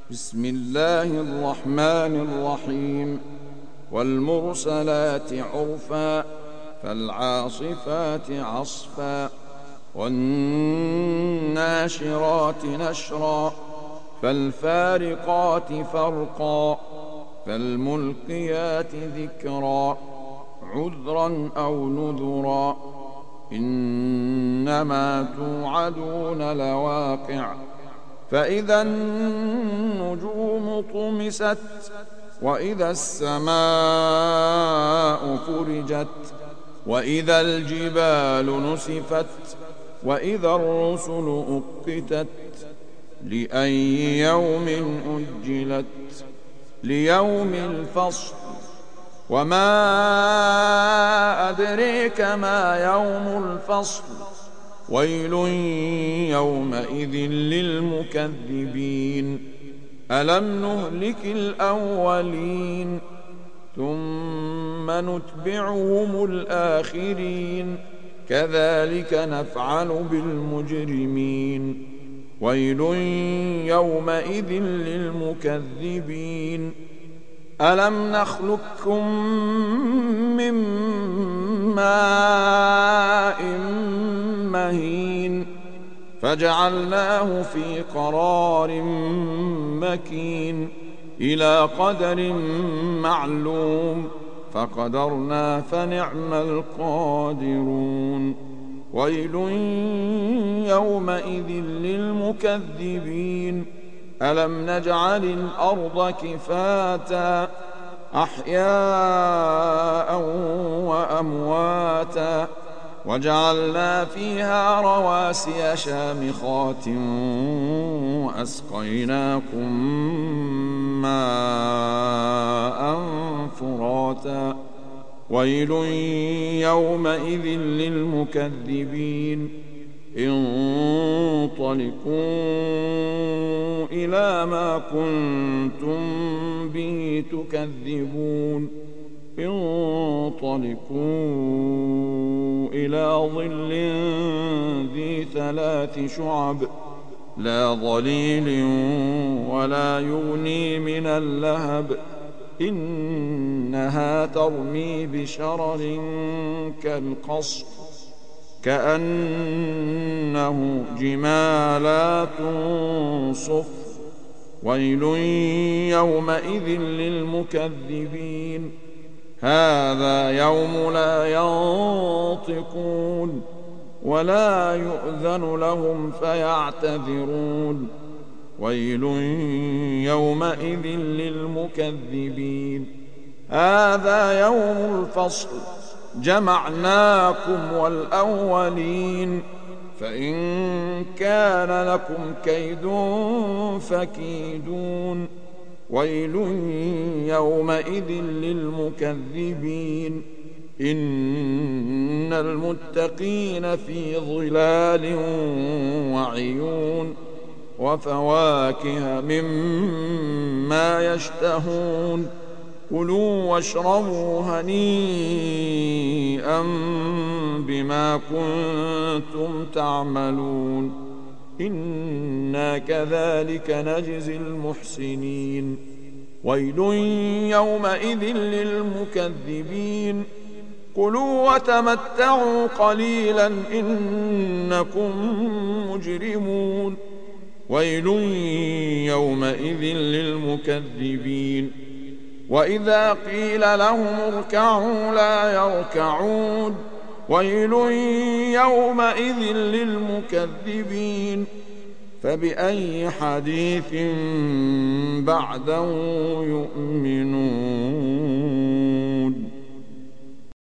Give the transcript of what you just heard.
بسم الله الرحمن الرحيم والمرسلات عرفا فالعاصفات عصفا والناشرات نشرا فالفارقات فرقا فالملقيات ذكرا عذرا أو نذرا إنما توعدون لواقع فإذا النجوم طمست وإذا السماء فرجت وإذا الجبال نسفت وإذا الرسل أقتت لأي يوم أجلت ليوم الفصل وما أدريك ما يوم الفصل ويل يومئذ للمكذبين ألم نهلك الأولين ثم نتبعهم الآخرين كذلك نفعل بالمجرمين ويل يومئذ للمكذبين ألم نخلقكم من ماء مهين فجعلناه في قرار مكين إلى قدر معلوم فقدرنا فنعم القادرون ويل يومئذ للمكذبين ألم نجعل الأرض كفاتا أحياء وأمواتا وجعلنا فيها رواسي شامخات وأسقيناكم ماء فراتا ويل يومئذ للمكذبين انطلقوا إلى ما كنتم به تكذبون انطلقوا إلى ظل ذي 3 شعب لا ظليل ولا يغني من اللهب إنها ترمي بشرر كالقصر كأنه جمالات صفر ويل يومئذ للمكذبين هذا يوم لا ينطقون ولا يؤذن لهم فيعتذرون ويل يومئذ للمكذبين هذا يوم الفصل جمعناكم والأولين فإن كان لكم كيد فكيدون ويل يومئذ للمكذبين إن المتقين في ظلال وعيون وفواكه مما يشتهون كلوا واشربوا هنيئا بما كنتم تعملون إنا كذلك نجزي المحسنين ويل يومئذ للمكذبين كلوا وتمتعوا قليلا إنكم مجرمون ويل يومئذ للمكذبين وإذا قيل لهم اركعوا لا يركعون ويل يومئذ للمكذبين فبأي حديث بعده يؤمنون